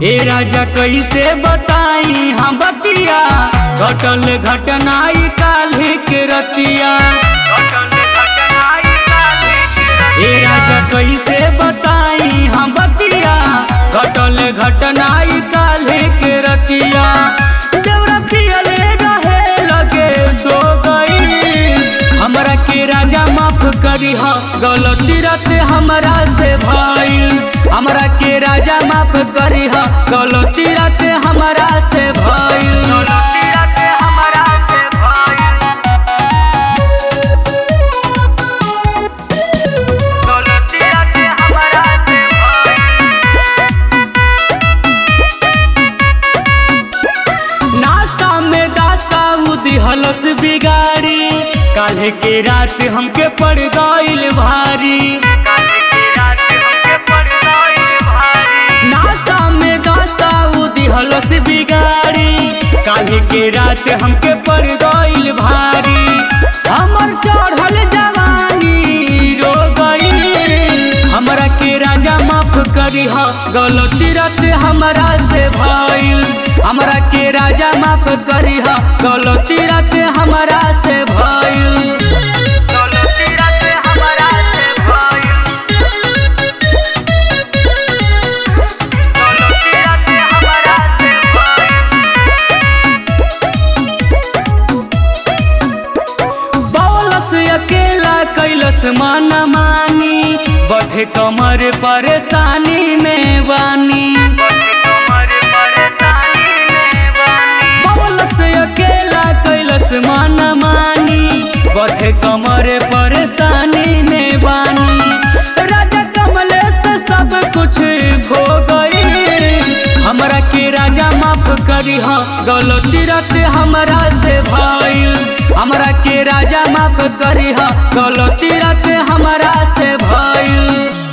ए राजा कैसे बताई हम बतिया घटल घटनाई काल्हि के रतिया। ए राजा कैसे बताई हम बतिया घटल घटनाई काल्हि के रतिया। देवरा पियले रहे लगे सो गई हमरा के राजा माफ करी हा गलती रात हमरा से भइल। हमरा के राजा माफ करी हा गलती रात हमरा से भइल। नासा में दासा उदिहलस बिगाड़ी काल्हे के रात हमके पड़ गइल भारी। नासा में दासा उदिहलस बिगाड़ी काल्हे के रात हमके पड़ गइल भारी। हमर चढ़ल जवानी रो गई हमरा के राजा माफ करी हा गलती रात हमरा से भइल। हमरा के राजा माफ करी हा गलती रात हमरा से भइल। बौलस अकेला कैलस मन मानी बढ़े कमर परेशानी में बानी। बौलस अकेला कैलस मन मानी बढ़े कमर परेशानी में बानी। राजा कमलेश सब कुछ खो गई हमरा के राजा माफ करी हा गलती रात हमरा से भइल। हमरा के राजा माफ करी हा गलती रात हमरा से भइल।